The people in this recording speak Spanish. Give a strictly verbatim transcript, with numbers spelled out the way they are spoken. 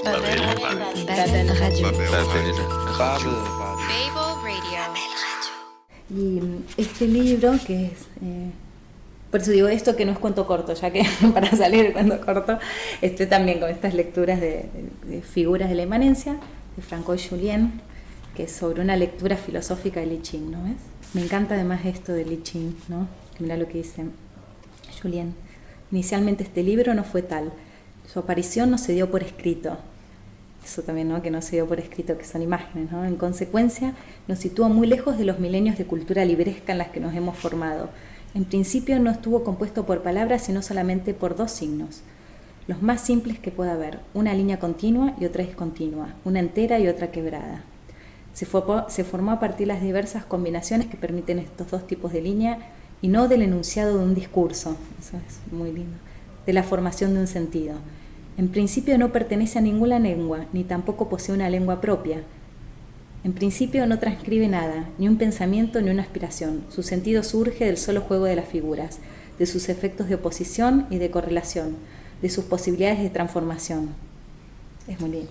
Babel. Babel Radio. Babel. Babel. Radio. Y este libro, que es, eh, por eso digo esto, que no es cuento corto, ya que para salir del cuento corto, estoy también con estas lecturas de, de, de figuras de la inmanencia, de Francois Julien, que es sobre una lectura filosófica del I Ching, ¿no ves? Me encanta además esto del I Ching, ¿no? Mirá lo que dice Julien. Inicialmente este libro no fue tal. Su aparición no se dio por escrito. Eso también, ¿no? Que no se dio por escrito, que son imágenes, ¿no? En consecuencia, nos sitúa muy lejos de los milenios de cultura libresca en las que nos hemos formado. En principio no estuvo compuesto por palabras, sino solamente por dos signos, los más simples que pueda haber, una línea continua y otra discontinua, una entera y otra quebrada. Se, fue, se formó a partir de las diversas combinaciones que permiten estos dos tipos de línea y no del enunciado de un discurso, eso es muy lindo, de la formación de un sentido. En principio no pertenece a ninguna lengua, ni tampoco posee una lengua propia. En principio no transcribe nada, ni un pensamiento ni una aspiración. Su sentido surge del solo juego de las figuras, de sus efectos de oposición y de correlación, de sus posibilidades de transformación. Es muy lindo.